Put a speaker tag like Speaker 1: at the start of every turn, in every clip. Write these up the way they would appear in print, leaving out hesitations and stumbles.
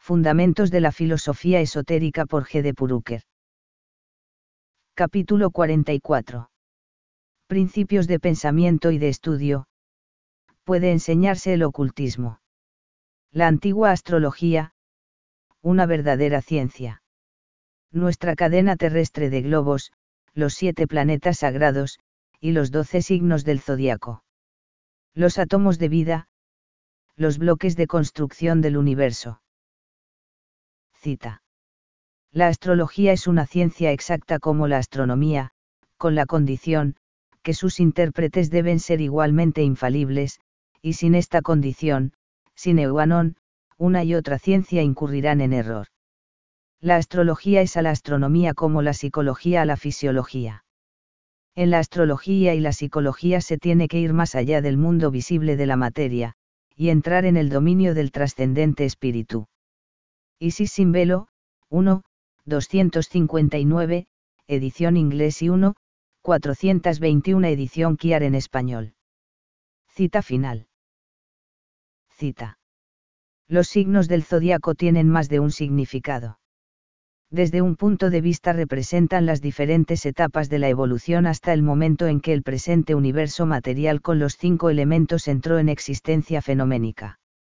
Speaker 1: Fundamentos de la filosofía esotérica por G. de Purucker. Capítulo 44. Principios de pensamiento y de estudio. Puede enseñarse el ocultismo. La antigua astrología. Una verdadera ciencia. Nuestra cadena terrestre de globos, los 7 planetas sagrados, y los 12 signos del zodiaco. Los átomos de vida. Los bloques de construcción del universo. Cita. La astrología es una ciencia exacta como la astronomía, con la condición, que sus intérpretes deben ser igualmente infalibles, y sin esta condición, sine qua non, una y otra ciencia incurrirán en error. La astrología es a la astronomía como la psicología a la fisiología. En la astrología y la psicología se tiene que ir más allá del mundo visible de la materia, y entrar en el dominio del trascendente espíritu. Isis sin velo, 1, 259, edición inglés y 1, 421 edición Kiar en español. Cita final. Cita. Los signos del zodiaco tienen más de un significado. Desde un punto de vista representan las diferentes etapas de la evolución hasta el momento en que el presente universo material con los 5 elementos entró en existencia fenoménica.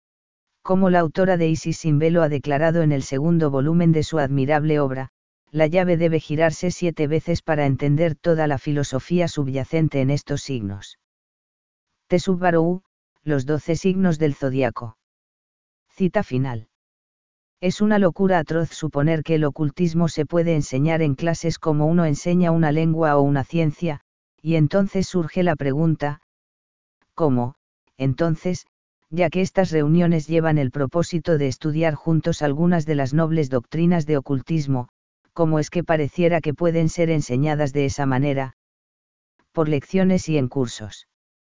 Speaker 1: Como la autora de Isis sin velo ha declarado en el segundo volumen de su admirable obra, la llave debe girarse 7 veces para entender toda la filosofía subyacente en estos signos. Tesubbarou, los 12 signos del zodiaco. Cita final. Es una locura atroz suponer que el ocultismo se puede enseñar en clases como uno enseña una lengua o una ciencia, y entonces surge la pregunta: ¿cómo, entonces, ya que estas reuniones llevan el propósito de estudiar juntos algunas de las nobles doctrinas de ocultismo, cómo es que pareciera que pueden ser enseñadas de esa manera? Por lecciones y en cursos.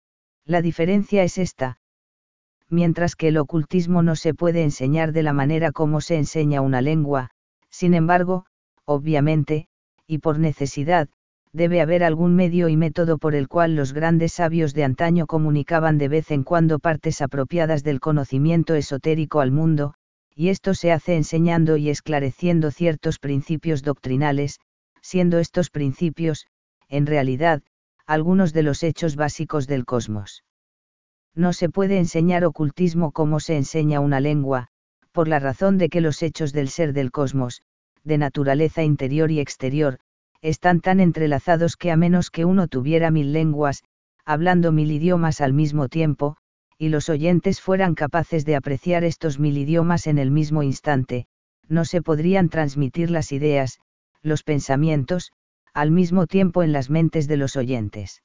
Speaker 1: La diferencia es esta: mientras que el ocultismo no se puede enseñar de la manera como se enseña una lengua, sin embargo, obviamente, y por necesidad, debe haber algún medio y método por el cual los grandes sabios de antaño comunicaban de vez en cuando partes apropiadas del conocimiento esotérico al mundo, y esto se hace enseñando y esclareciendo ciertos principios doctrinales, siendo estos principios, en realidad, algunos de los hechos básicos del cosmos. No se puede enseñar ocultismo como se enseña una lengua, por la razón de que los hechos del ser del cosmos, de naturaleza interior y exterior, están tan entrelazados que a menos que uno tuviera 1000 lenguas, hablando 1000 idiomas al mismo tiempo, y los oyentes fueran capaces de apreciar estos 1000 idiomas en el mismo instante, no se podrían transmitir las ideas, los pensamientos, al mismo tiempo en las mentes de los oyentes.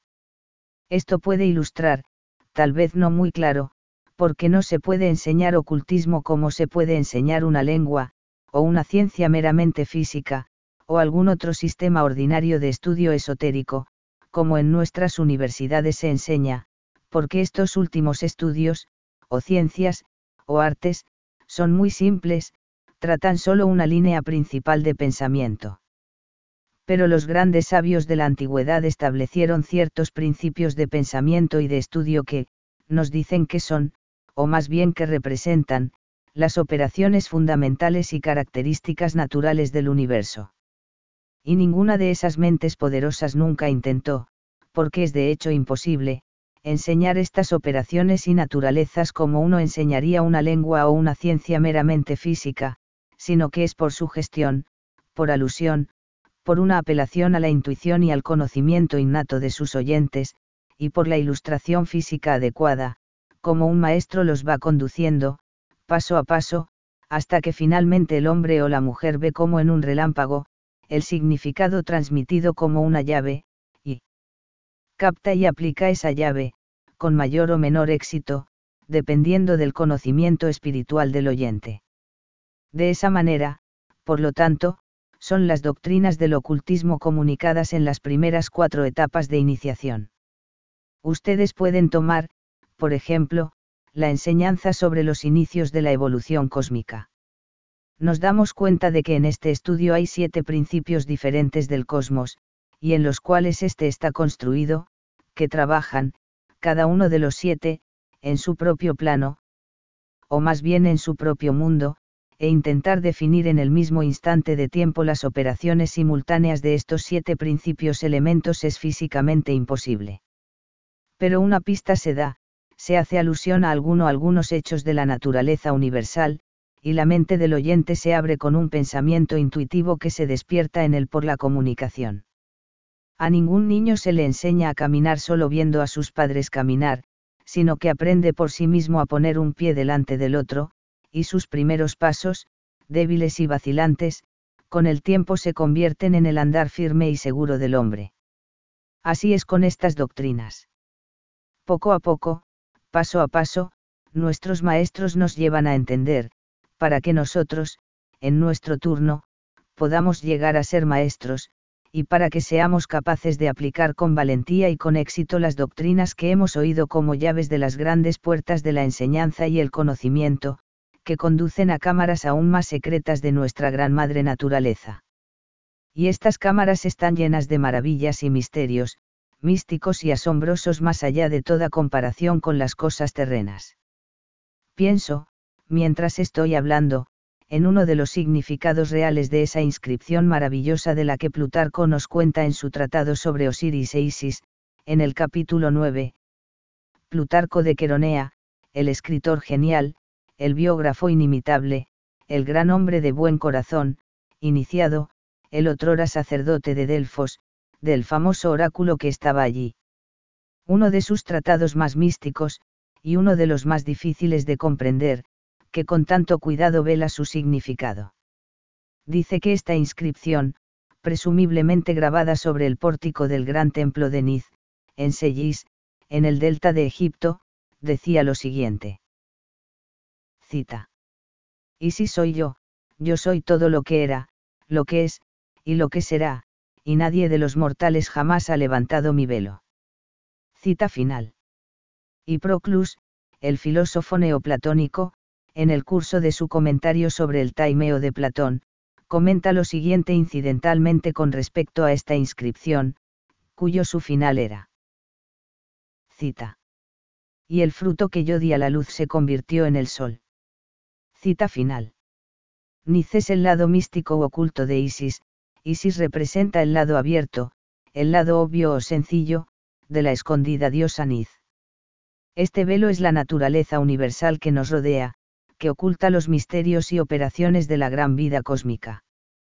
Speaker 1: Esto puede ilustrar, tal vez no muy claro, por qué no se puede enseñar ocultismo como se puede enseñar una lengua, o una ciencia meramente física, o algún otro sistema ordinario de estudio esotérico, como en nuestras universidades se enseña, porque estos últimos estudios, o ciencias, o artes, son muy simples, tratan solo una línea principal de pensamiento. Pero los grandes sabios de la antigüedad establecieron ciertos principios de pensamiento y de estudio que, nos dicen que son, o más bien que representan, las operaciones fundamentales y características naturales del universo. Y ninguna de esas mentes poderosas nunca intentó, porque es de hecho imposible, enseñar estas operaciones y naturalezas como uno enseñaría una lengua o una ciencia meramente física, sino que es por sugestión, por alusión, por una apelación a la intuición y al conocimiento innato de sus oyentes, y por la ilustración física adecuada, como un maestro los va conduciendo, paso a paso, hasta que finalmente el hombre o la mujer ve como en un relámpago, el significado transmitido como una llave, y capta y aplica esa llave, con mayor o menor éxito, dependiendo del conocimiento espiritual del oyente. De esa manera, por lo tanto, son las doctrinas del ocultismo comunicadas en las primeras 4 etapas de iniciación. Ustedes pueden tomar, por ejemplo, la enseñanza sobre los inicios de la evolución cósmica. Nos damos cuenta de que en este estudio hay 7 principios diferentes del cosmos, y en los cuales este está construido, que trabajan, cada uno de los 7, en su propio plano, o más bien en su propio mundo, e intentar definir en el mismo instante de tiempo las operaciones simultáneas de estos 7 principios elementos es físicamente imposible. Pero una pista se da, se hace alusión a algunos hechos de la naturaleza universal, y la mente del oyente se abre con un pensamiento intuitivo que se despierta en él por la comunicación. A ningún niño se le enseña a caminar solo viendo a sus padres caminar, sino que aprende por sí mismo a poner un pie delante del otro, y sus primeros pasos, débiles y vacilantes, con el tiempo se convierten en el andar firme y seguro del hombre. Así es con estas doctrinas. Poco a poco, paso a paso, nuestros maestros nos llevan a entender, para que nosotros, en nuestro turno, podamos llegar a ser maestros, y para que seamos capaces de aplicar con valentía y con éxito las doctrinas que hemos oído como llaves de las grandes puertas de la enseñanza y el conocimiento, que conducen a cámaras aún más secretas de nuestra gran madre naturaleza. Y estas cámaras están llenas de maravillas y misterios, místicos y asombrosos más allá de toda comparación con las cosas terrenas. Pienso, mientras estoy hablando, en uno de los significados reales de esa inscripción maravillosa de la que Plutarco nos cuenta en su tratado sobre Osiris e Isis, en el capítulo 9. Plutarco de Queronea, el escritor genial, el biógrafo inimitable, el gran hombre de buen corazón, iniciado, el otrora sacerdote de Delfos, del famoso oráculo que estaba allí. Uno de sus tratados más místicos, y uno de los más difíciles de comprender, que con tanto cuidado vela su significado. Dice que esta inscripción, presumiblemente grabada sobre el pórtico del gran templo de Niz, en Sellis, en el delta de Egipto, decía lo siguiente. Cita. Isis soy yo soy todo lo que era, lo que es, y lo que será, y nadie de los mortales jamás ha levantado mi velo. Cita final. Y Proclus, el filósofo neoplatónico, en el curso de su comentario sobre el Taimeo de Platón, comenta lo siguiente incidentalmente con respecto a esta inscripción, cuyo su final era. Cita. Y el fruto que yo di a la luz se convirtió en el sol. Cita final. Niz es el lado místico u oculto de Isis, Isis representa el lado abierto, el lado obvio o sencillo, de la escondida diosa Niz. Este velo es la naturaleza universal que nos rodea, que oculta los misterios y operaciones de la gran vida cósmica.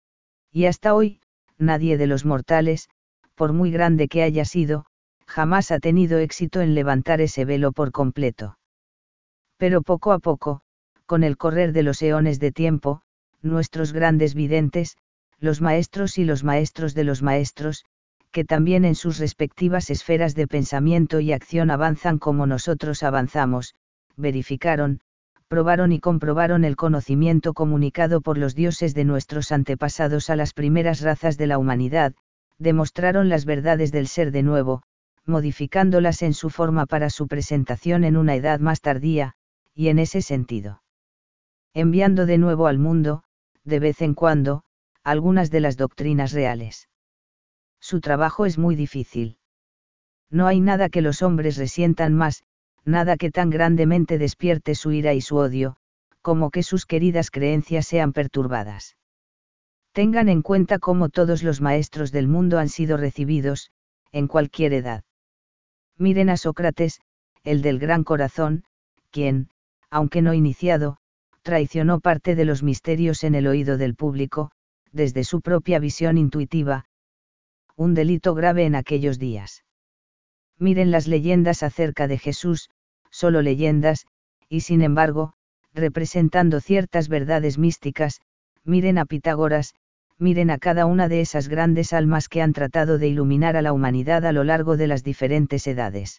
Speaker 1: Y hasta hoy, nadie de los mortales, por muy grande que haya sido, jamás ha tenido éxito en levantar ese velo por completo. Pero poco a poco, con el correr de los eones de tiempo, nuestros grandes videntes, los maestros y los maestros de los maestros, que también en sus respectivas esferas de pensamiento y acción avanzan como nosotros avanzamos, verificaron, probaron y comprobaron el conocimiento comunicado por los dioses de nuestros antepasados a las primeras razas de la humanidad, demostraron las verdades del ser de nuevo, modificándolas en su forma para su presentación en una edad más tardía, y en ese sentido, enviando de nuevo al mundo, de vez en cuando, algunas de las doctrinas reales. Su trabajo es muy difícil. No hay nada que los hombres resientan más, nada que tan grandemente despierte su ira y su odio, como que sus queridas creencias sean perturbadas. Tengan en cuenta cómo todos los maestros del mundo han sido recibidos, en cualquier edad. Miren a Sócrates, el del gran corazón, quien, aunque no iniciado, traicionó parte de los misterios en el oído del público, desde su propia visión intuitiva, un delito grave en aquellos días. Miren las leyendas acerca de Jesús, solo leyendas, y sin embargo, representando ciertas verdades místicas, miren a Pitágoras, miren a cada una de esas grandes almas que han tratado de iluminar a la humanidad a lo largo de las diferentes edades.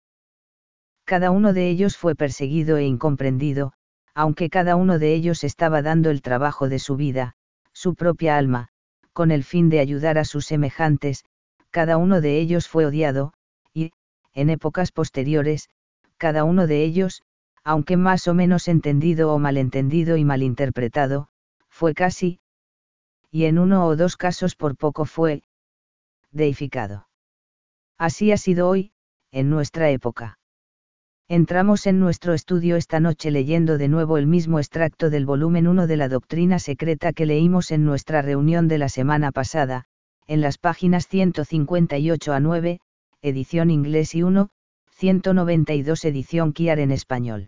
Speaker 1: Cada uno de ellos fue perseguido e incomprendido, aunque cada uno de ellos estaba dando el trabajo de su vida, su propia alma, con el fin de ayudar a sus semejantes, cada uno de ellos fue odiado, y, en épocas posteriores, cada uno de ellos, aunque más o menos entendido o malentendido y malinterpretado, fue casi, y en uno o dos casos por poco fue, deificado. Así ha sido hoy, en nuestra época. Entramos en nuestro estudio esta noche leyendo de nuevo el mismo extracto del volumen 1 de la Doctrina Secreta que leímos en nuestra reunión de la semana pasada, en las páginas 158 a 9, edición inglés y 1, 192 edición Kiar en español.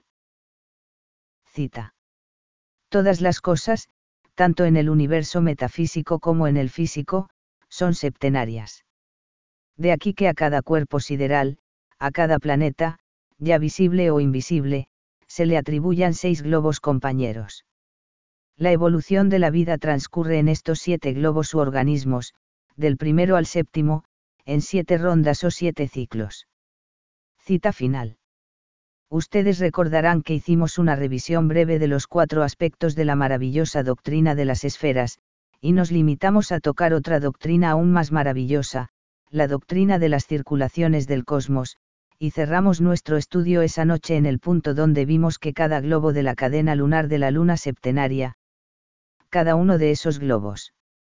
Speaker 1: Cita. Todas las cosas, tanto en el universo metafísico como en el físico, son septenarias. De aquí que a cada cuerpo sideral, a cada planeta, ya visible o invisible, se le atribuyan 6 globos compañeros. La evolución de la vida transcurre en estos 7 globos u organismos, del primero al séptimo, en 7 rondas o 7 ciclos. Cita final. Ustedes recordarán que hicimos una revisión breve de los 4 aspectos de la maravillosa doctrina de las esferas, y nos limitamos a tocar otra doctrina aún más maravillosa, la doctrina de las circulaciones del cosmos, y cerramos nuestro estudio esa noche en el punto donde vimos que cada globo de la cadena lunar de la luna septenaria, cada uno de esos globos,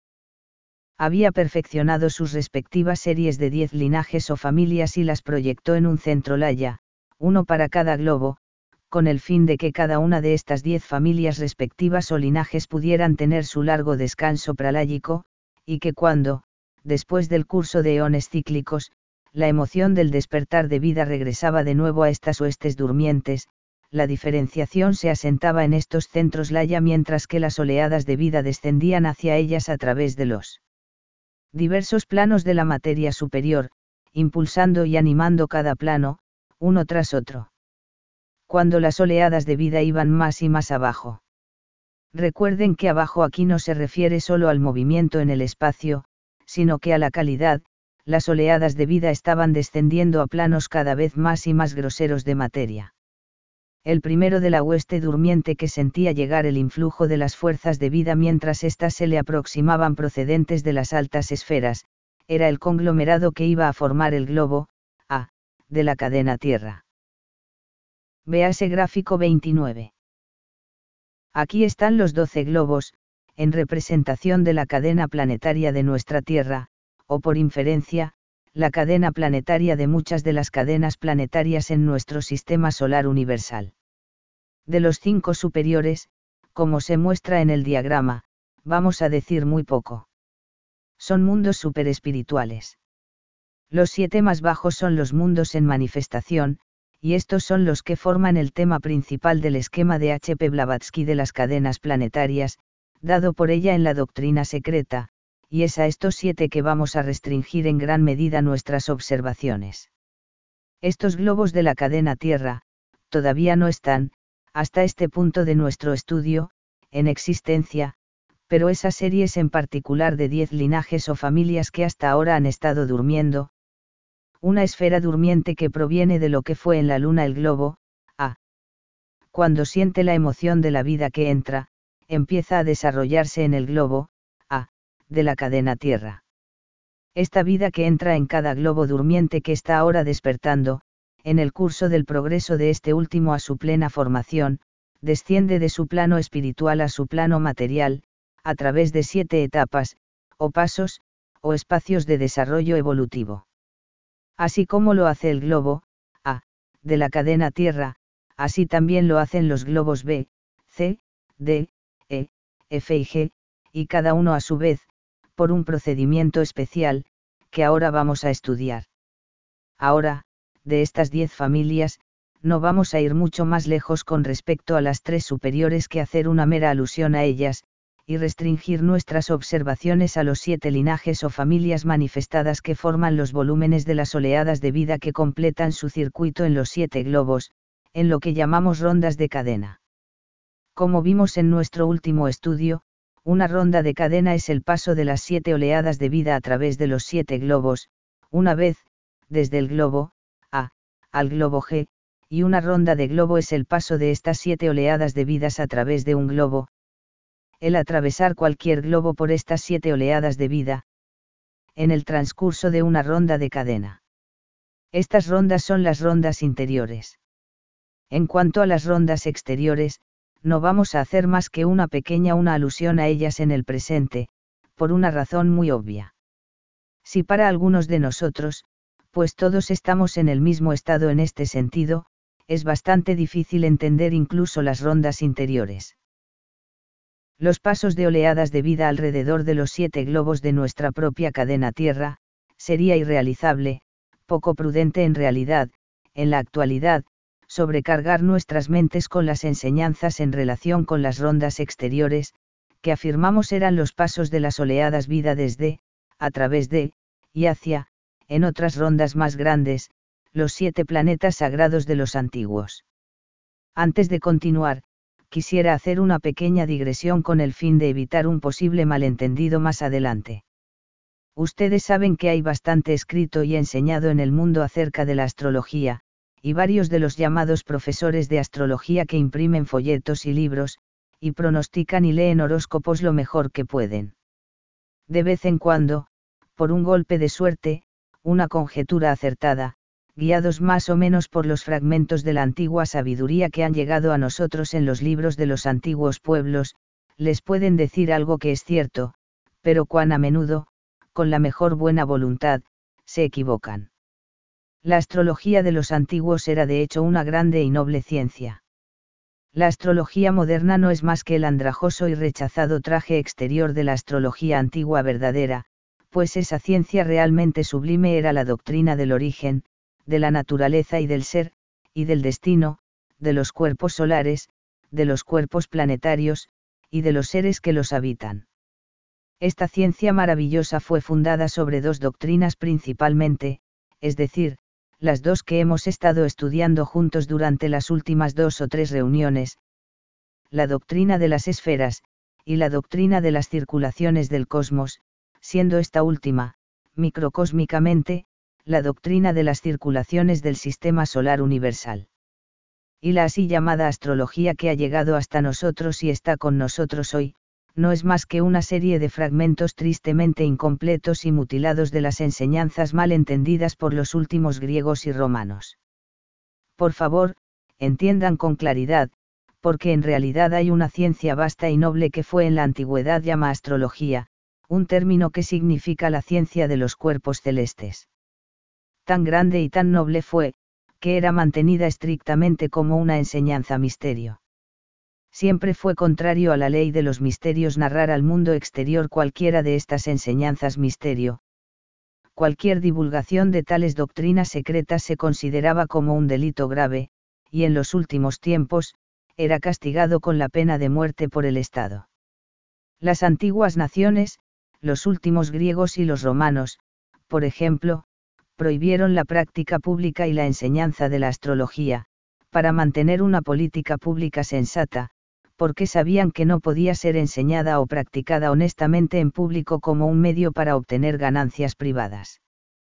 Speaker 1: había perfeccionado sus respectivas series de 10 linajes o familias y las proyectó en un centro laya, uno para cada globo, con el fin de que cada una de estas 10 familias respectivas o linajes pudieran tener su largo descanso praláyico, y que cuando, después del curso de eones cíclicos, la emoción del despertar de vida regresaba de nuevo a estas huestes durmientes, la diferenciación se asentaba en estos centros laya mientras que las oleadas de vida descendían hacia ellas a través de los diversos planos de la materia superior, impulsando y animando cada plano, uno tras otro. Cuando las oleadas de vida iban más y más abajo. Recuerden que abajo aquí no se refiere solo al movimiento en el espacio, sino que a la calidad, las oleadas de vida estaban descendiendo a planos cada vez más y más groseros de materia. El primero de la hueste durmiente que sentía llegar el influjo de las fuerzas de vida mientras éstas se le aproximaban procedentes de las altas esferas, era el conglomerado que iba a formar el globo, A, de la cadena Tierra. Véase gráfico 29. Aquí están los 12 globos, en representación de la cadena planetaria de nuestra Tierra, o por inferencia, la cadena planetaria de muchas de las cadenas planetarias en nuestro sistema solar universal. De los 5 superiores, como se muestra en el diagrama, vamos a decir muy poco. Son mundos superespirituales. Los 7 más bajos son los mundos en manifestación, y estos son los que forman el tema principal del esquema de H. P. Blavatsky de las cadenas planetarias, dado por ella en la doctrina secreta, y es a estos 7 que vamos a restringir en gran medida nuestras observaciones. Estos globos de la cadena Tierra, todavía no están, hasta este punto de nuestro estudio, en existencia, pero esas series en particular de 10 linajes o familias que hasta ahora han estado durmiendo, una esfera durmiente que proviene de lo que fue en la luna el globo, A. Cuando siente la emoción de la vida que entra, empieza a desarrollarse en el globo, A, de la cadena Tierra. Esta vida que entra en cada globo durmiente que está ahora despertando, en el curso del progreso de este último a su plena formación, desciende de su plano espiritual a su plano material, a través de 7 etapas, o pasos, o espacios de desarrollo evolutivo. Así como lo hace el globo, A, de la cadena Tierra, así también lo hacen los globos B, C, D, E, F y G, y cada uno a su vez, por un procedimiento especial, que ahora vamos a estudiar. Ahora, de estas 10 familias, no vamos a ir mucho más lejos con respecto a las 3 superiores que hacer una mera alusión a ellas, y restringir nuestras observaciones a los 7 linajes o familias manifestadas que forman los volúmenes de las oleadas de vida que completan su circuito en los 7 globos, en lo que llamamos rondas de cadena. Como vimos en nuestro último estudio, una ronda de cadena es el paso de las 7 oleadas de vida a través de los 7 globos, una vez, desde el globo A, al globo G, y una ronda de globo es el paso de estas 7 oleadas de vidas a través de un globo. El atravesar cualquier globo por estas 7 oleadas de vida, en el transcurso de una ronda de cadena. Estas rondas son las rondas interiores. En cuanto a las rondas exteriores, no vamos a hacer más que una alusión a ellas en el presente, por una razón muy obvia. Si para algunos de nosotros, pues todos estamos en el mismo estado en este sentido, es bastante difícil entender incluso las rondas interiores. Los pasos de oleadas de vida alrededor de los 7 globos de nuestra propia cadena Tierra, sería irrealizable, poco prudente en realidad, en la actualidad, sobrecargar nuestras mentes con las enseñanzas en relación con las rondas exteriores, que afirmamos eran los pasos de las oleadas vida desde, a través de, y hacia, en otras rondas más grandes, los 7 planetas sagrados de los antiguos. Antes de continuar, quisiera hacer una pequeña digresión con el fin de evitar un posible malentendido más adelante. Ustedes saben que hay bastante escrito y enseñado en el mundo acerca de la astrología, y varios de los llamados profesores de astrología que imprimen folletos y libros, y pronostican y leen horóscopos lo mejor que pueden. De vez en cuando, por un golpe de suerte, una conjetura acertada, guiados más o menos por los fragmentos de la antigua sabiduría que han llegado a nosotros en los libros de los antiguos pueblos, les pueden decir algo que es cierto, pero cuán a menudo, con la mejor buena voluntad, se equivocan. La astrología de los antiguos era de hecho una grande y noble ciencia. La astrología moderna no es más que el andrajoso y rechazado traje exterior de la astrología antigua verdadera, pues esa ciencia realmente sublime era la doctrina del origen, de la naturaleza y del ser, y del destino, de los cuerpos solares, de los cuerpos planetarios, y de los seres que los habitan. Esta ciencia maravillosa fue fundada sobre 2 doctrinas principalmente, es decir, las 2 que hemos estado estudiando juntos durante las últimas 2 o 3 reuniones, la doctrina de las esferas, y la doctrina de las circulaciones del cosmos, siendo esta última, microcósmicamente, la doctrina de las circulaciones del sistema solar universal. Y la así llamada astrología que ha llegado hasta nosotros y está con nosotros hoy, no es más que una serie de fragmentos tristemente incompletos y mutilados de las enseñanzas mal entendidas por los últimos griegos y romanos. Por favor, entiendan con claridad, porque en realidad hay una ciencia vasta y noble que fue en la antigüedad llamada astrología, un término que significa la ciencia de los cuerpos celestes. Tan grande y tan noble fue, que era mantenida estrictamente como una enseñanza misterio. Siempre fue contrario a la ley de los misterios narrar al mundo exterior cualquiera de estas enseñanzas misterio. Cualquier divulgación de tales doctrinas secretas se consideraba como un delito grave, y en los últimos tiempos, era castigado con la pena de muerte por el Estado. Las antiguas naciones, los últimos griegos y los romanos, por ejemplo, prohibieron la práctica pública y la enseñanza de la astrología, para mantener una política pública sensata, porque sabían que no podía ser enseñada o practicada honestamente en público como un medio para obtener ganancias privadas.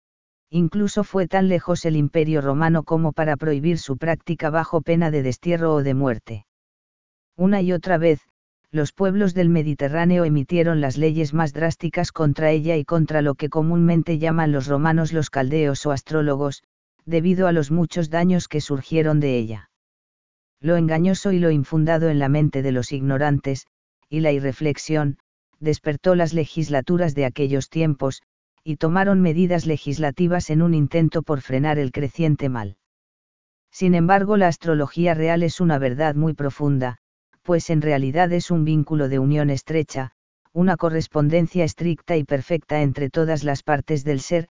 Speaker 1: Incluso fue tan lejos el Imperio Romano como para prohibir su práctica bajo pena de destierro o de muerte. Una y otra vez, los pueblos del Mediterráneo emitieron las leyes más drásticas contra ella y contra lo que comúnmente llaman los romanos los caldeos o astrólogos, debido a los muchos daños que surgieron de ella. Lo engañoso y lo infundado en la mente de los ignorantes, y la irreflexión, despertó las legislaturas de aquellos tiempos, y tomaron medidas legislativas en un intento por frenar el creciente mal. Sin embargo, la astrología real es una verdad muy profunda, pues en realidad es un vínculo de unión estrecha, una correspondencia estricta y perfecta entre todas las partes del ser.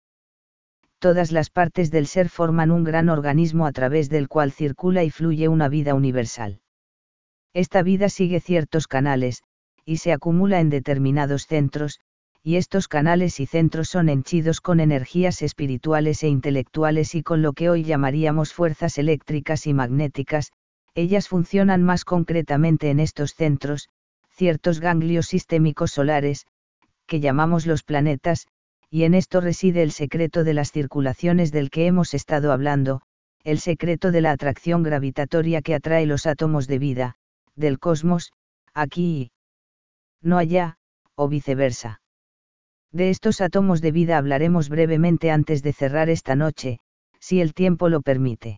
Speaker 1: Todas las partes del ser forman un gran organismo a través del cual circula y fluye una vida universal. Esta vida sigue ciertos canales, y se acumula en determinados centros, y estos canales y centros son henchidos con energías espirituales e intelectuales y con lo que hoy llamaríamos fuerzas eléctricas y magnéticas. Ellas funcionan más concretamente en estos centros, ciertos ganglios sistémicos solares, que llamamos los planetas, y en esto reside el secreto de las circulaciones del que hemos estado hablando, el secreto de la atracción gravitatoria que atrae los átomos de vida, del cosmos, aquí y no allá, o viceversa. De estos átomos de vida hablaremos brevemente antes de cerrar esta noche, si el tiempo lo permite.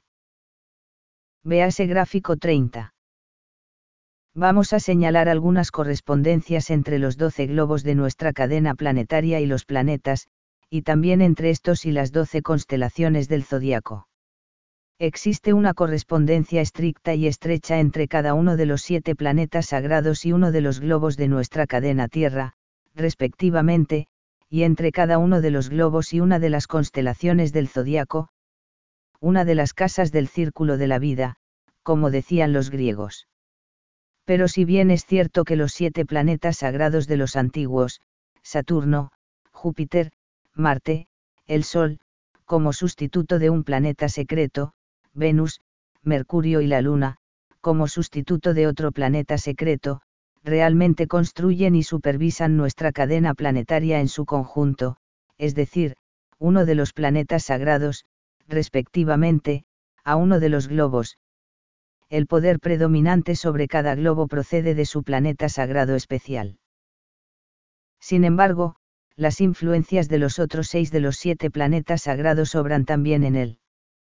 Speaker 1: Véase gráfico 30. Vamos a señalar algunas correspondencias entre los 12 globos de nuestra cadena planetaria y los planetas, y también entre estos y las 12 constelaciones del zodíaco. Existe una correspondencia estricta y estrecha entre cada uno de los 7 planetas sagrados y uno de los globos de nuestra cadena Tierra, respectivamente, y entre cada uno de los globos y una de las constelaciones del zodiaco, una de las casas del círculo de la vida, como decían los griegos. Pero si bien es cierto que los 7 planetas sagrados de los antiguos, Saturno, Júpiter, Marte, el Sol, como sustituto de un planeta secreto, Venus, Mercurio y la Luna, como sustituto de otro planeta secreto, realmente construyen y supervisan nuestra cadena planetaria en su conjunto, es decir, uno de los planetas sagrados, respectivamente, a uno de los globos. El poder predominante sobre cada globo procede de su planeta sagrado especial. Sin embargo, las influencias de los otros 6 de los 7 planetas sagrados obran también en él.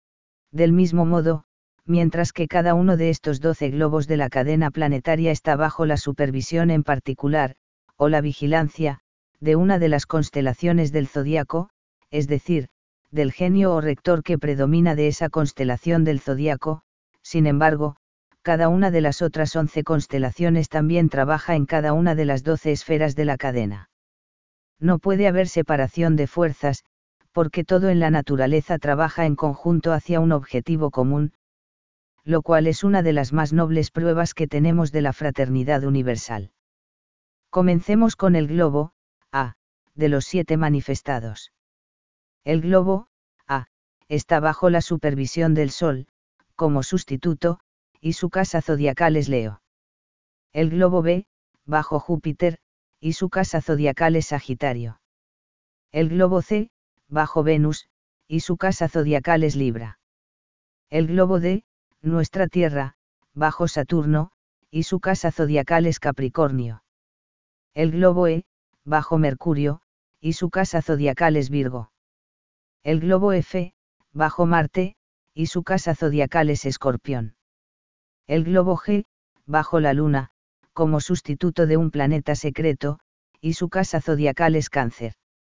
Speaker 1: Del mismo modo, mientras que cada uno de estos 12 globos de la cadena planetaria está bajo la supervisión en particular, o la vigilancia, de una de las constelaciones del zodiaco, es decir, del genio o rector que predomina de esa constelación del zodiaco, sin embargo, cada una de las otras 11 constelaciones también trabaja en cada una de las 12 esferas de la cadena. No puede haber separación de fuerzas, porque todo en la naturaleza trabaja en conjunto hacia un objetivo común, lo cual es una de las más nobles pruebas que tenemos de la fraternidad universal. Comencemos con el globo, A, de los 7 manifestados. El globo, A, está bajo la supervisión del Sol, como sustituto, y su casa zodiacal es Leo. El globo B, bajo Júpiter, y su casa zodiacal es Sagitario. El globo C, bajo Venus, y su casa zodiacal es Libra. El globo D, nuestra Tierra, bajo Saturno, y su casa zodiacal es Capricornio. El globo E, bajo Mercurio, y su casa zodiacal es Virgo. El globo F, bajo Marte, y su casa zodiacal es Escorpión. El globo G, bajo la Luna, como sustituto de un planeta secreto, y su casa zodiacal es Cáncer.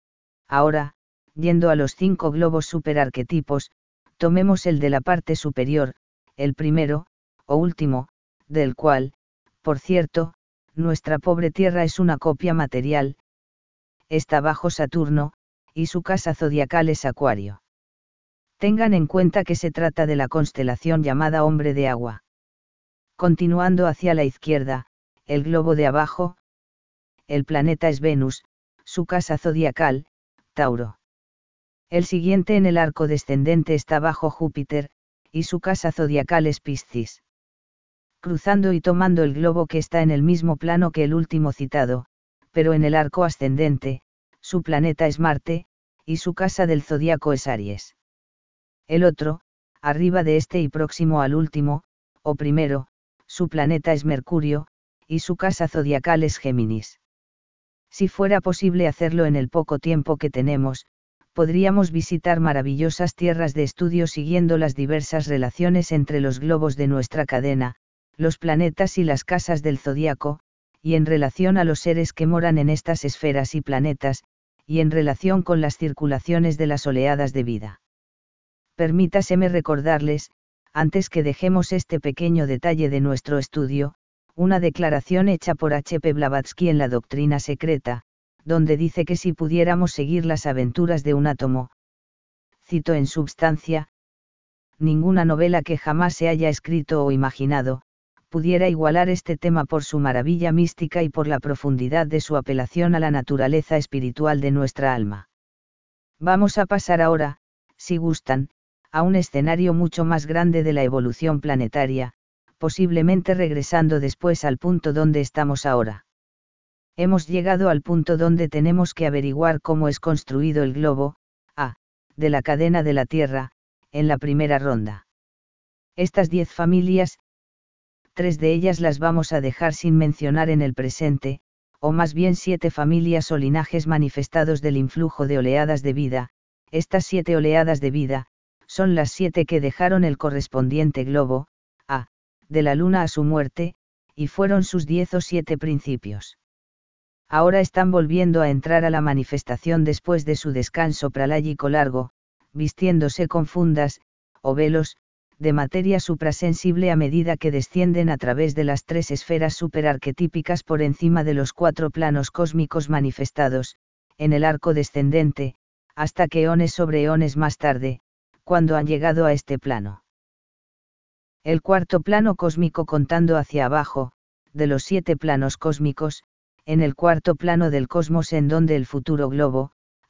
Speaker 1: Ahora, yendo a los 5 globos superarquetipos, tomemos el de la parte superior, el primero, o último, del cual, por cierto, nuestra pobre Tierra es una copia material. Está bajo Saturno, y su casa zodiacal es Acuario. Tengan en cuenta que se trata de la constelación llamada Hombre de Agua. Continuando hacia la izquierda, el globo de abajo, el planeta es Venus, su casa zodiacal, Tauro. El siguiente en el arco descendente está bajo Júpiter, y su casa zodiacal es Piscis. Cruzando y tomando el globo que está en el mismo plano que el último citado, pero en el arco ascendente, su planeta es Marte, y su casa del zodiaco es Aries. El otro, arriba de este y próximo al último, o primero, su planeta es Mercurio, y su casa zodiacal es Géminis. Si fuera posible hacerlo en el poco tiempo que tenemos, podríamos visitar maravillosas tierras de estudio siguiendo las diversas relaciones entre los globos de nuestra cadena, los planetas y las casas del zodiaco, y en relación a los seres que moran en estas esferas y planetas, y en relación con las circulaciones de las oleadas de vida. Permítaseme recordarles, antes que dejemos este pequeño detalle de nuestro estudio, una declaración hecha por H. P. Blavatsky en La Doctrina Secreta, donde dice que si pudiéramos seguir las aventuras de un átomo, cito en substancia, ninguna novela que jamás se haya escrito o imaginado, pudiera igualar este tema por su maravilla mística y por la profundidad de su apelación a la naturaleza espiritual de nuestra alma. Vamos a pasar ahora, si gustan, a un escenario mucho más grande de la evolución planetaria, posiblemente regresando después al punto donde estamos ahora. Hemos llegado al punto donde tenemos que averiguar cómo es construido el globo, A, de la cadena de la Tierra, en la primera ronda. Estas 10 familias, 3 de ellas las vamos a dejar sin mencionar en el presente, o más bien 7 familias o linajes manifestados del influjo de oleadas de vida. Estas 7 oleadas de vida, son las 7 que dejaron el correspondiente globo, A, de la Luna a su muerte, y fueron sus 10 o 7 principios. Ahora están volviendo a entrar a la manifestación después de su descanso praláyico largo, vistiéndose con fundas, o velos, de materia suprasensible a medida que descienden a través de las 3 esferas superarquetípicas por encima de los 4 planos cósmicos manifestados, en el arco descendente, hasta que eones sobre eones más tarde, cuando han llegado a este plano. El cuarto plano cósmico contando hacia abajo, de los 7 planos cósmicos, en el cuarto plano del cosmos en donde el futuro globo,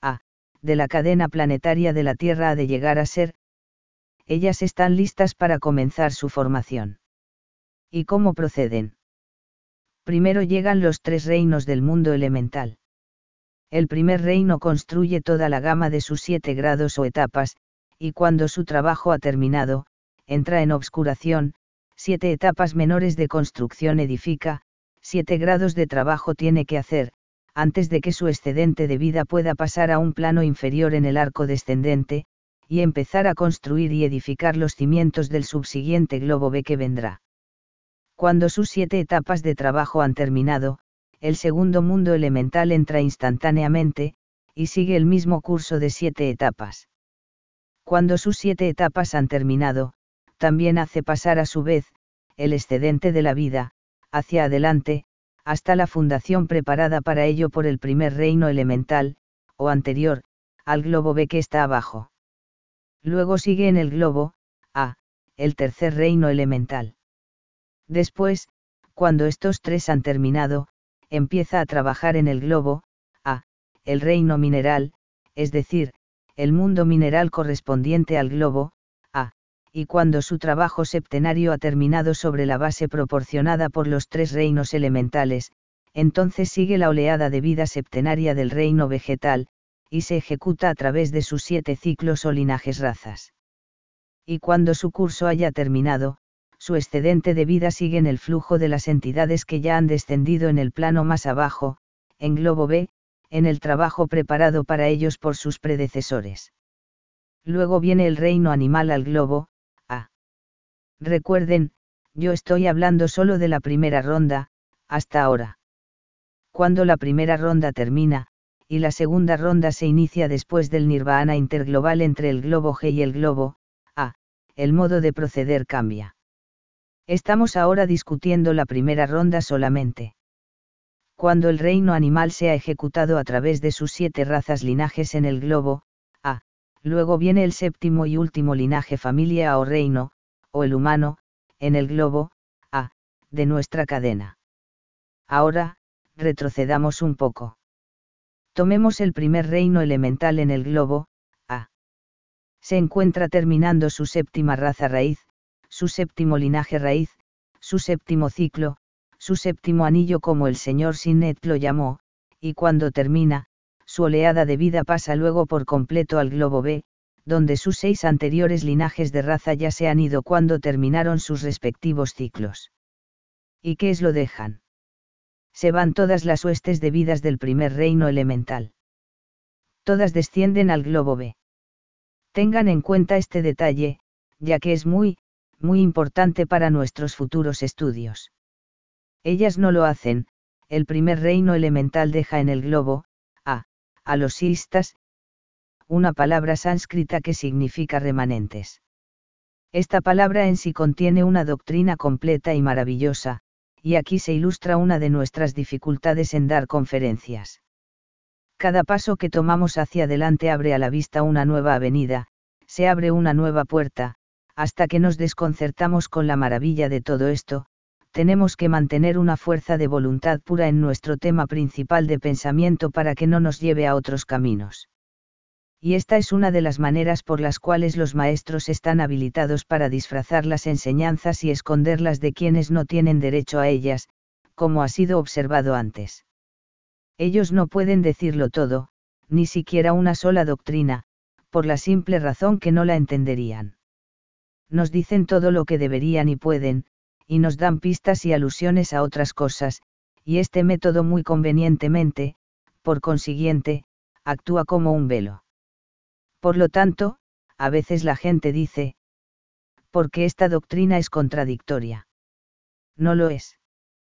Speaker 1: de la cadena planetaria de la Tierra ha de llegar a ser. Ellas están listas para comenzar su formación. ¿Y cómo proceden? Primero llegan los 3 reinos del mundo elemental. El primer reino construye toda la gama de sus 7 grados o etapas, y cuando su trabajo ha terminado, entra en obscuración, 7 etapas menores de construcción edifica, 7 grados de trabajo tiene que hacer, antes de que su excedente de vida pueda pasar a un plano inferior en el arco descendente, y empezar a construir y edificar los cimientos del subsiguiente globo B que vendrá. Cuando sus 7 etapas de trabajo han terminado, el segundo mundo elemental entra instantáneamente, y sigue el mismo curso de 7 etapas. Cuando sus 7 etapas han terminado, también hace pasar a su vez, el excedente de la vida, hacia adelante, hasta la fundación preparada para ello por el primer reino elemental, o anterior, al globo B que está abajo. Luego sigue en el globo A, el tercer reino elemental. Después, cuando estos 3 han terminado, empieza a trabajar en el globo A, el reino mineral, es decir, el mundo mineral correspondiente al globo A, y cuando su trabajo septenario ha terminado sobre la base proporcionada por los 3 reinos elementales, entonces sigue la oleada de vida septenaria del reino vegetal, y se ejecuta a través de sus 7 ciclos o linajes razas. Y cuando su curso haya terminado, su excedente de vida sigue en el flujo de las entidades que ya han descendido en el plano más abajo, en globo B, en el trabajo preparado para ellos por sus predecesores. Luego viene el reino animal al globo A. Recuerden, yo estoy hablando solo de la primera ronda, hasta ahora. Cuando la primera ronda termina, y la segunda ronda se inicia después del nirvana interglobal entre el globo G y el globo A, el modo de proceder cambia. Estamos ahora discutiendo la primera ronda solamente. Cuando el reino animal se ha ejecutado a través de sus 7 razas linajes en el globo A, luego viene el séptimo y último linaje familia o reino, o el humano, en el globo A, de nuestra cadena. Ahora, retrocedamos un poco. Tomemos el primer reino elemental en el globo A. Se encuentra terminando su séptima raza raíz, su séptimo linaje raíz, su séptimo ciclo, su séptimo anillo como el señor Sinnet lo llamó, y cuando termina, su oleada de vida pasa luego por completo al globo B, donde sus 6 anteriores linajes de raza ya se han ido cuando terminaron sus respectivos ciclos. ¿Y qué es lo dejan? Se van todas las huestes de vidas del primer reino elemental. Todas descienden al globo B. Tengan en cuenta este detalle, ya que es muy importante para nuestros futuros estudios. Ellas no lo hacen, el primer reino elemental deja en el globo a los sistas, una palabra sánscrita que significa remanentes. Esta palabra en sí contiene una doctrina completa y maravillosa, y aquí se ilustra una de nuestras dificultades en dar conferencias. Cada paso que tomamos hacia adelante abre a la vista una nueva avenida, se abre una nueva puerta, hasta que nos desconcertamos con la maravilla de todo esto, tenemos que mantener una fuerza de voluntad pura en nuestro tema principal de pensamiento para que no nos lleve a otros caminos. Y esta es una de las maneras por las cuales los maestros están habilitados para disfrazar las enseñanzas y esconderlas de quienes no tienen derecho a ellas, como ha sido observado antes. Ellos no pueden decirlo todo, ni siquiera una sola doctrina, por la simple razón que no la entenderían. Nos dicen todo lo que deberían y pueden, y nos dan pistas y alusiones a otras cosas, y este método muy convenientemente, por consiguiente, actúa como un velo. Por lo tanto, a veces la gente dice, porque esta doctrina es contradictoria. No lo es.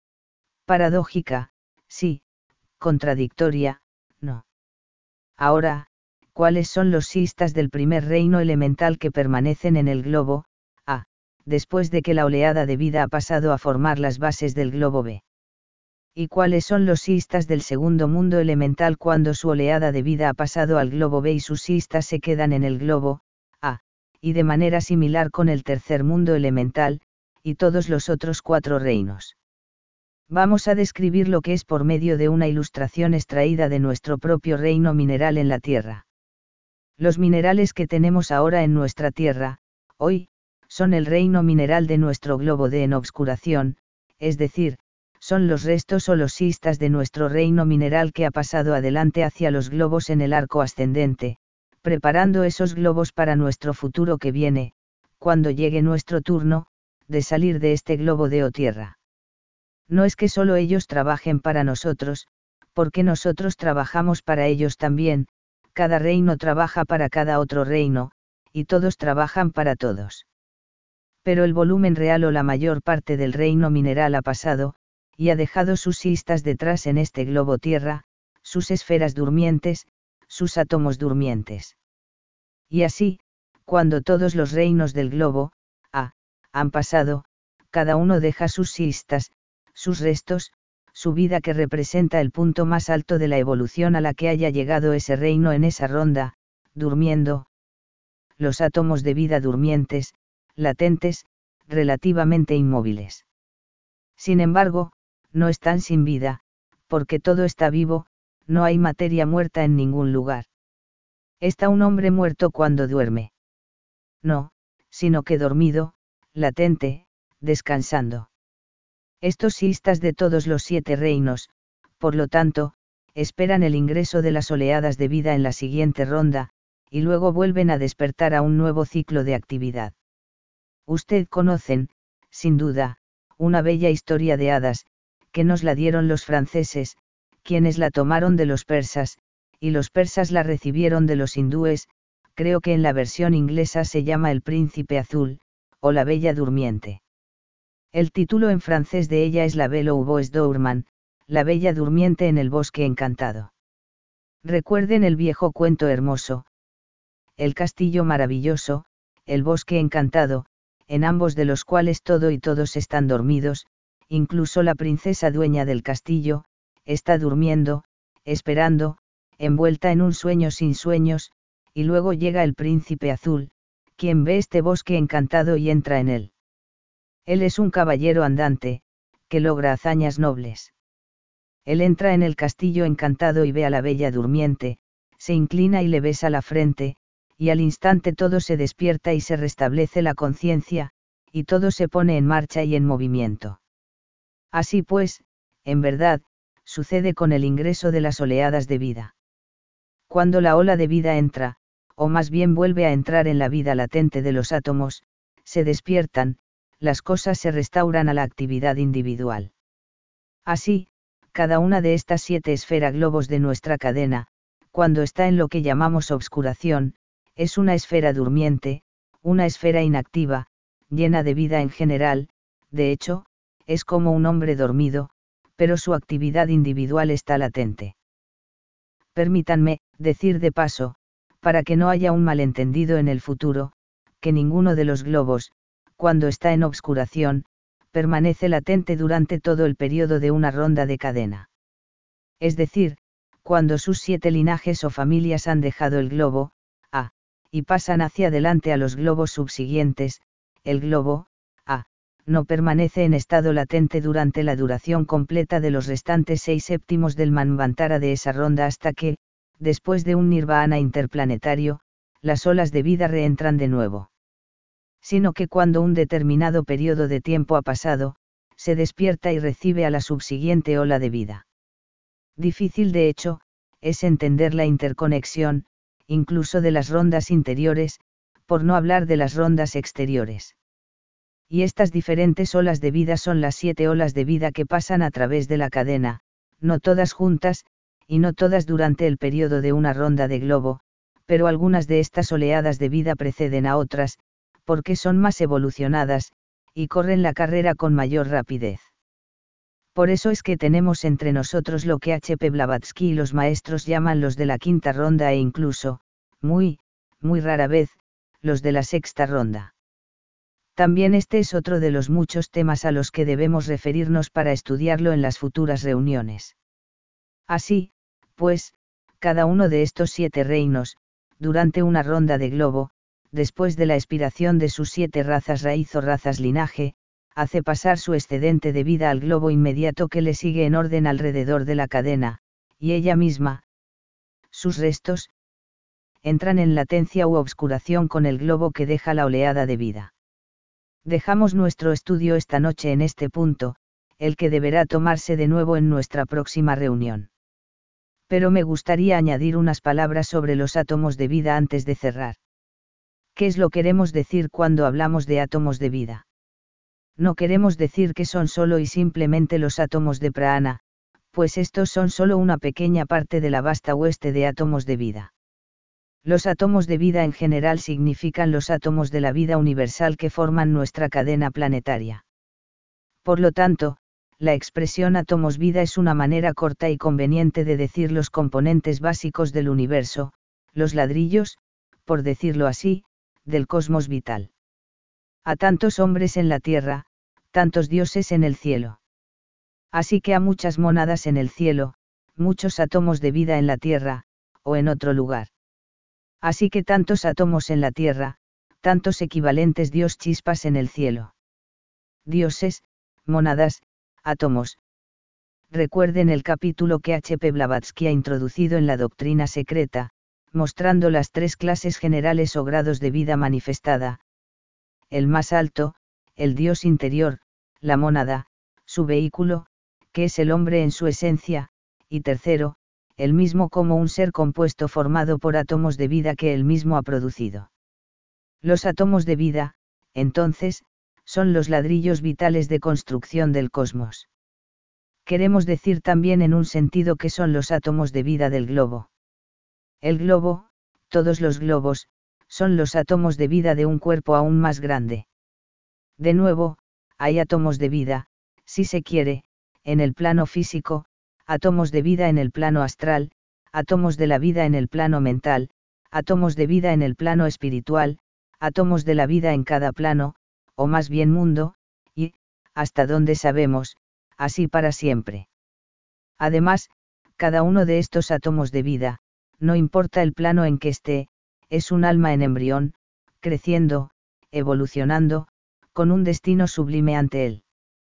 Speaker 1: Paradójica, sí, contradictoria, no. Ahora, ¿cuáles son los sistas del primer reino elemental que permanecen en el globo A, después de que la oleada de vida ha pasado a formar las bases del globo B. ¿Y cuáles son los sistas del segundo mundo elemental cuando su oleada de vida ha pasado al globo B y sus sistas se quedan en el globo A, y de manera similar con el tercer mundo elemental, y todos los otros 4 reinos? Vamos a describir lo que es por medio de una ilustración extraída de nuestro propio reino mineral en la Tierra. Los minerales que tenemos ahora en nuestra Tierra, hoy, son el reino mineral de nuestro globo D en obscuración, es decir, son los restos o los sistas de nuestro reino mineral que ha pasado adelante hacia los globos en el arco ascendente, preparando esos globos para nuestro futuro que viene, cuando llegue nuestro turno, de salir de este globo D o Tierra. No es que solo ellos trabajen para nosotros, porque nosotros trabajamos para ellos también, cada reino trabaja para cada otro reino, y todos trabajan para todos. Pero el volumen real o la mayor parte del reino mineral ha pasado, y ha dejado sus sistas detrás en este globo Tierra, sus esferas durmientes, sus átomos durmientes. Y así, cuando todos los reinos del globo, A, han pasado, cada uno deja sus sistas, sus restos, su vida que representa el punto más alto de la evolución a la que haya llegado ese reino en esa ronda, durmiendo. Los átomos de vida durmientes, latentes, relativamente inmóviles. Sin embargo, no están sin vida, porque todo está vivo, no hay materia muerta en ningún lugar. ¿Está un hombre muerto cuando duerme? No, sino que dormido, latente, descansando. Estos sistas de todos los 7 reinos, por lo tanto, esperan el ingreso de las oleadas de vida en la siguiente ronda, y luego vuelven a despertar a un nuevo ciclo de actividad. Usted conocen, sin duda, una bella historia de hadas, que nos la dieron los franceses, quienes la tomaron de los persas, y los persas la recibieron de los hindúes, creo que en la versión inglesa se llama El Príncipe Azul, o La Bella Durmiente. El título en francés de ella es La Belle au Bois Dormant, La Bella Durmiente en el Bosque Encantado. Recuerden el viejo cuento hermoso. El castillo maravilloso, el bosque encantado, en ambos de los cuales todo y todos están dormidos, incluso la princesa dueña del castillo, está durmiendo, esperando, envuelta en un sueño sin sueños, y luego llega el príncipe azul, quien ve este bosque encantado y entra en él. Él es un caballero andante, que logra hazañas nobles. Él entra en el castillo encantado y ve a la bella durmiente, se inclina y le besa la frente, y al instante todo se despierta y se restablece la conciencia, y todo se pone en marcha y en movimiento. Así pues, en verdad, sucede con el ingreso de las oleadas de vida. Cuando la ola de vida entra, o más bien vuelve a entrar en la vida latente de los átomos, se despiertan, las cosas se restauran a la actividad individual. Así, cada una de estas 7 esfera globos de nuestra cadena, cuando está en lo que llamamos obscuración, es una esfera durmiente, una esfera inactiva, llena de vida en general, de hecho, es como un hombre dormido, pero su actividad individual está latente. Permítanme, decir de paso, para que no haya un malentendido en el futuro, que ninguno de los globos, cuando está en obscuración, permanece latente durante todo el periodo de una ronda de cadena. Es decir, cuando sus 7 linajes o familias han dejado el globo, A, y pasan hacia adelante a los globos subsiguientes, el globo, A, no permanece en estado latente durante la duración completa de los restantes 6 séptimos del Manvantara de esa ronda hasta que, después de un nirvana interplanetario, las olas de vida reentran de nuevo. Sino que cuando un determinado periodo de tiempo ha pasado, se despierta y recibe a la subsiguiente ola de vida. Difícil de hecho, es entender la interconexión, incluso de las rondas interiores, por no hablar de las rondas exteriores. Y estas diferentes olas de vida son las 7 olas de vida que pasan a través de la cadena, no todas juntas, y no todas durante el periodo de una ronda de globo, pero algunas de estas oleadas de vida preceden a otras, porque son más evolucionadas, y corren la carrera con mayor rapidez. Por eso es que tenemos entre nosotros lo que H.P. Blavatsky y los maestros llaman los de la 5ª ronda e incluso, muy rara vez, los de la 6ª ronda. También este es otro de los muchos temas a los que debemos referirnos para estudiarlo en las futuras reuniones. Así, pues, cada uno de estos 7 reinos, durante una ronda de globo, después de la expiración de sus 7 razas raíz o razas linaje, hace pasar su excedente de vida al globo inmediato que le sigue en orden alrededor de la cadena, y ella misma, sus restos, entran en latencia u obscuración con el globo que deja la oleada de vida. Dejamos nuestro estudio esta noche en este punto, el que deberá tomarse de nuevo en nuestra próxima reunión. Pero me gustaría añadir unas palabras sobre los átomos de vida antes de cerrar. ¿Qué es lo que queremos decir cuando hablamos de átomos de vida? No queremos decir que son solo y simplemente los átomos de prana, pues estos son solo una pequeña parte de la vasta hueste de átomos de vida. Los átomos de vida en general significan los átomos de la vida universal que forman nuestra cadena planetaria. Por lo tanto, la expresión átomos vida es una manera corta y conveniente de decir los componentes básicos del universo, los ladrillos, por decirlo así, del cosmos vital. A tantos hombres en la tierra, tantos dioses en el cielo. Así que a muchas mónadas en el cielo, muchos átomos de vida en la tierra, o en otro lugar. Así que tantos átomos en la tierra, tantos equivalentes dios chispas en el cielo. Dioses, mónadas, átomos. Recuerden el capítulo que H.P. Blavatsky ha introducido en la doctrina secreta, mostrando las 3 clases generales o grados de vida manifestada. El más alto, el Dios interior, la mónada, su vehículo, que es el hombre en su esencia, y tercero, el mismo como un ser compuesto formado por átomos de vida que él mismo ha producido. Los átomos de vida, entonces, son los ladrillos vitales de construcción del cosmos. Queremos decir también en un sentido que son los átomos de vida del globo. El globo, todos los globos, son los átomos de vida de un cuerpo aún más grande. De nuevo, hay átomos de vida, si se quiere, en el plano físico, átomos de vida en el plano astral, átomos de la vida en el plano mental, átomos de vida en el plano espiritual, átomos de la vida en cada plano, o más bien mundo, y, hasta donde sabemos, así para siempre. Además, cada uno de estos átomos de vida, no importa el plano en que esté, es un alma en embrión, creciendo, evolucionando, con un destino sublime ante él.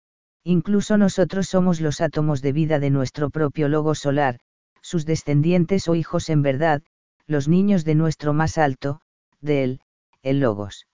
Speaker 1: Incluso nosotros somos los átomos de vida de nuestro propio logos solar, sus descendientes o hijos en verdad, los niños de nuestro más alto, de él, el logos.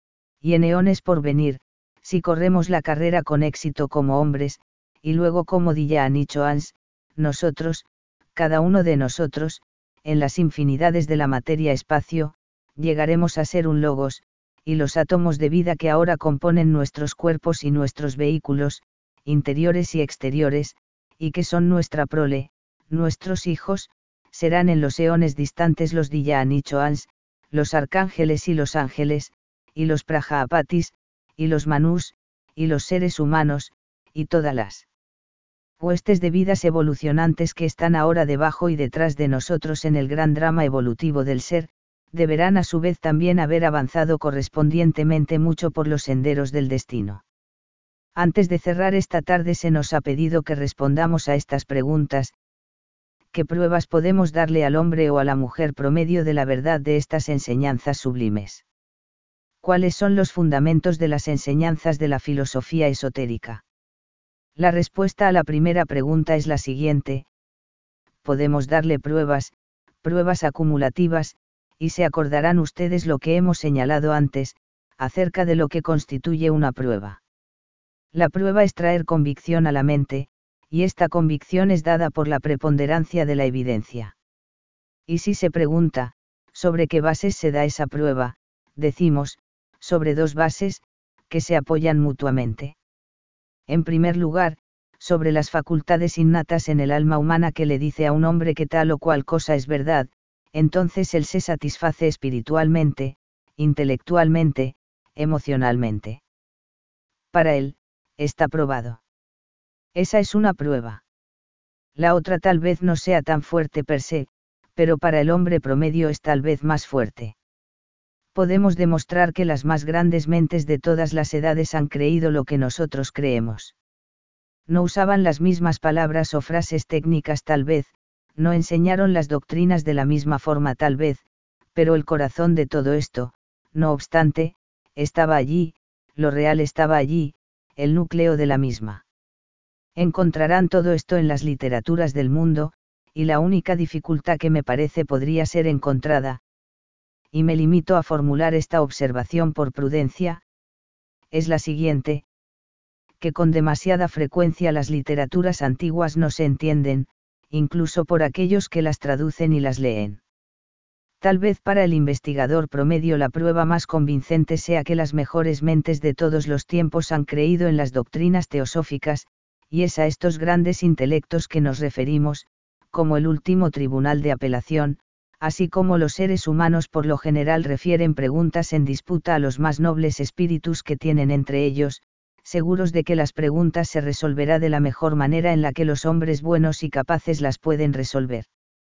Speaker 1: Y en eones por venir, si corremos la carrera con éxito como hombres, y luego como Diyan y Choans, nosotros, cada uno de nosotros, en las infinidades de la materia-espacio, llegaremos a ser un logos, y los átomos de vida que ahora componen nuestros cuerpos y nuestros vehículos, interiores y exteriores, y que son nuestra prole, nuestros hijos, serán en los eones distantes los Diyan y Choans, los arcángeles y los ángeles, y los Prajapatis, y los Manús, y los seres humanos, y todas las huestes de vidas evolucionantes que están ahora debajo y detrás de nosotros en el gran drama evolutivo del ser, deberán a su vez también haber avanzado correspondientemente mucho por los senderos del destino. Antes de cerrar esta tarde se nos ha pedido que respondamos a estas preguntas. ¿Qué pruebas podemos darle al hombre o a la mujer promedio de la verdad de estas enseñanzas sublimes? ¿Cuáles son los fundamentos de las enseñanzas de la filosofía esotérica? La respuesta a la primera pregunta es la siguiente. Podemos darle pruebas acumulativas, y se acordarán ustedes lo que hemos señalado antes, acerca de lo que constituye una prueba. La prueba es traer convicción a la mente, y esta convicción es dada por la preponderancia de la evidencia. Y si se pregunta, ¿sobre qué bases se da esa prueba?, decimos, sobre 2 bases, que se apoyan mutuamente. En primer lugar, sobre las facultades innatas en el alma humana que le dice a un hombre que tal o cual cosa es verdad, entonces él se satisface espiritualmente, intelectualmente, emocionalmente. Para él, está probado. Esa es una prueba. La otra tal vez no sea tan fuerte per se, pero para el hombre promedio es tal vez más fuerte. podemos demostrar que las más grandes mentes de todas las edades han creído lo que nosotros creemos. No usaban las mismas palabras o frases técnicas tal vez, no enseñaron las doctrinas de la misma forma tal vez, pero el corazón de todo esto, no obstante, estaba allí, lo real estaba allí, el núcleo de la misma. Encontrarán todo esto en las literaturas del mundo, y la única dificultad que me parece podría ser encontrada, y me limito a formular esta observación por prudencia, es la siguiente, que con demasiada frecuencia las literaturas antiguas no se entienden, incluso por aquellos que las traducen y las leen. Tal vez para el investigador promedio la prueba más convincente sea que las mejores mentes de todos los tiempos han creído en las doctrinas teosóficas, y es a estos grandes intelectos que nos referimos, como el último tribunal de apelación, así como los seres humanos por lo general refieren preguntas en disputa a los más nobles espíritus que tienen entre ellos, seguros de que las preguntas se resolverá de la mejor manera en la que los hombres buenos y capaces las pueden resolver.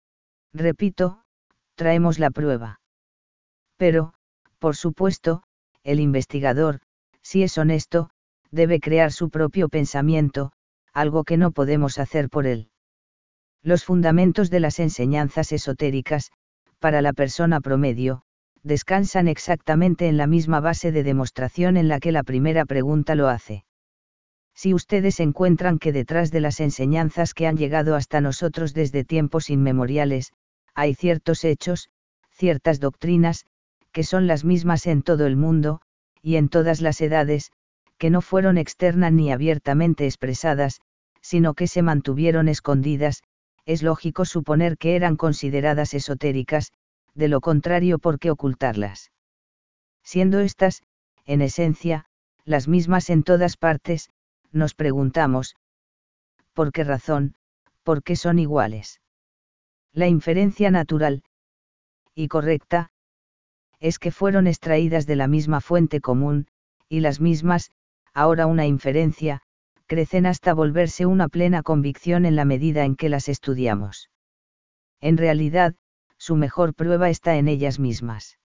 Speaker 1: Repito, traemos la prueba. Pero, por supuesto, el investigador, si es honesto, debe crear su propio pensamiento, algo que no podemos hacer por él. Los fundamentos de las enseñanzas esotéricas, para la persona promedio, descansan exactamente en la misma base de demostración en la que la primera pregunta lo hace. Si ustedes encuentran que detrás de las enseñanzas que han llegado hasta nosotros desde tiempos inmemoriales, hay ciertos hechos, ciertas doctrinas, que son las mismas en todo el mundo, y en todas las edades, que no fueron externas ni abiertamente expresadas, sino que se mantuvieron escondidas, es lógico suponer que eran consideradas esotéricas, de lo contrario ¿por qué ocultarlas? Siendo estas, en esencia, las mismas en todas partes, nos preguntamos, ¿por qué razón, por qué son iguales? La inferencia natural, y correcta, es que fueron extraídas de la misma fuente común, y las mismas, ahora una inferencia, crecen hasta volverse una plena convicción en la medida en que las estudiamos. En realidad, su mejor prueba está en ellas mismas.